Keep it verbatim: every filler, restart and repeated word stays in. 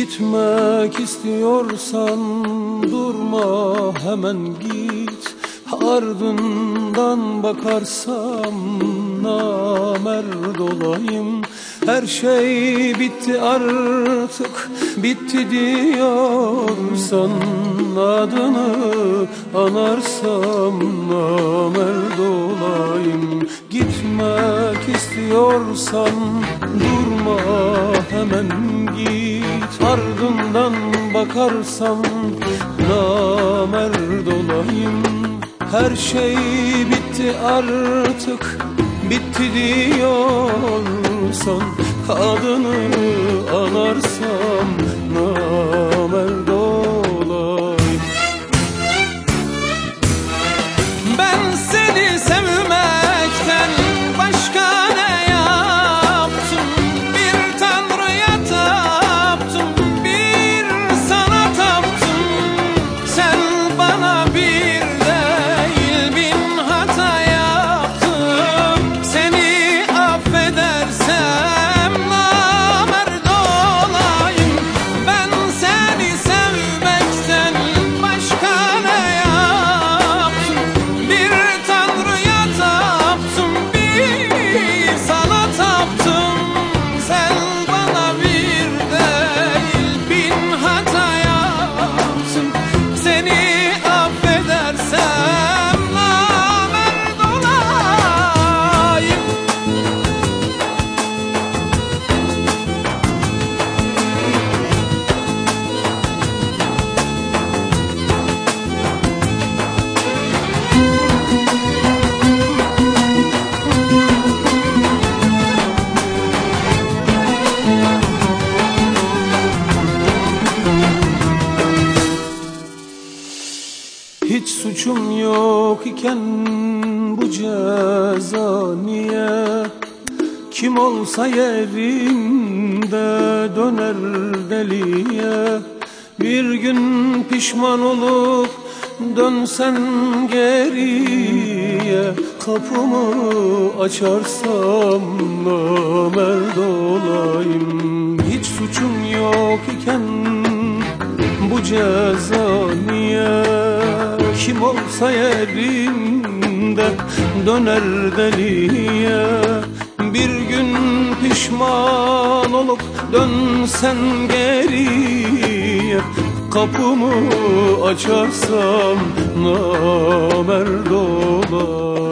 Gitmek istiyorsan durma, hemen git. Ardından bakarsam namerd olayım. Her şey bitti artık, bitti diyorsan, adını anarsam namerd olayım. Gitmek istiyorsan durma, hemen git. Ardından bakarsam namerd olayım. Her şey bitti artık, bitti diyorsan, adını anarsam namerd olayım. Ben seni sevmekten başka ne yaptım? Bir tanrıya taptım, bir sana taptım. Sen bana bir değil bin hata yaptın. Seni affedersem namerd olayım. Ben seni sevmekten başka ne yaptım? Bir tanrıya taptım, bir sana taptım. Sen bana bir değil bin hata yaptın. Seni affedersem namerd olayım. Hiç suçum yok iken bu ceza niye? Kim olsa yerinde döner deliye. Bir gün pişman olup dönsen geriye, kapımı açarsam namerd olayım. Hiç suçum yok iken bu ceza niye? Kim olsa yerinde döner deliye. Bir gün pişman olup dönsen geriye, kapımı açarsam namerd olayım.